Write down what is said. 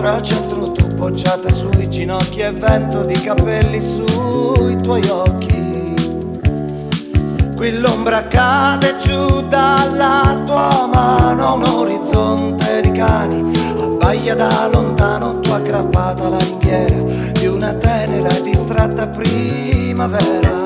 l'ombra al centro, tu poggiata sui ginocchi e vento di capelli sui tuoi occhi. Qui l'ombra cade giù dalla tua mano, un orizzonte di cani abbaia da lontano, tu aggrappata alla ringhiera di una tenera e distratta primavera.